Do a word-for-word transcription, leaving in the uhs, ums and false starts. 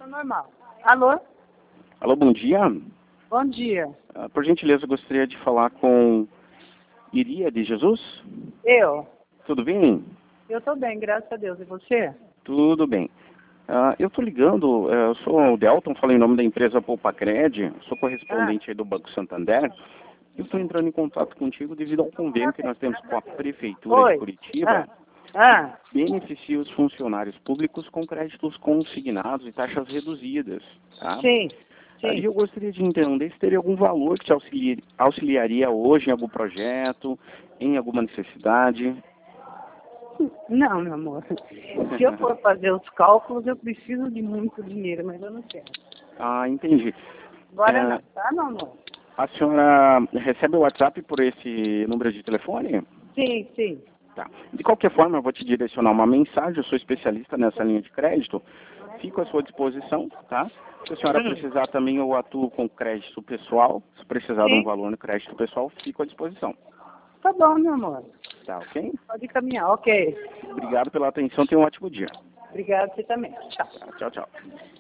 normal. Alô? Alô, bom dia. Bom dia. Ah, por gentileza, eu gostaria de falar com Iria de Jesus. Eu? Tudo bem? Eu tô bem, graças a Deus. E você? Tudo bem. Ah, eu estou ligando, eh, eu sou o Delton, falo em nome da empresa Poupacred, sou correspondente aí do Banco Santander. Eu estou entrando em contato contigo devido ao convênio que nós temos com a Prefeitura Oi. de Curitiba, Ah, que beneficia os funcionários públicos com créditos consignados e taxas reduzidas. Tá? sim, Aí sim. eu gostaria de entender se teria algum valor que te auxilia- auxiliaria hoje em algum projeto, em alguma necessidade. Não, meu amor. Se eu for fazer os cálculos, eu preciso de muito dinheiro, mas eu não quero. Ah, entendi. Agora É, não, tá, meu amor? a senhora recebe o WhatsApp por esse número de telefone? Sim, sim. Tá. De qualquer forma, eu vou te direcionar uma mensagem, eu sou especialista nessa linha de crédito, fico à sua disposição, tá? Se a senhora Hum, precisar também, eu atuo com crédito pessoal, se precisar de um sim. valor no crédito pessoal, fico à disposição. Tá bom, meu amor. Tá, ok? Pode caminhar, ok. Obrigado pela atenção, tenha um ótimo dia. Obrigada, você também. Tchau. Tá, tchau, tchau.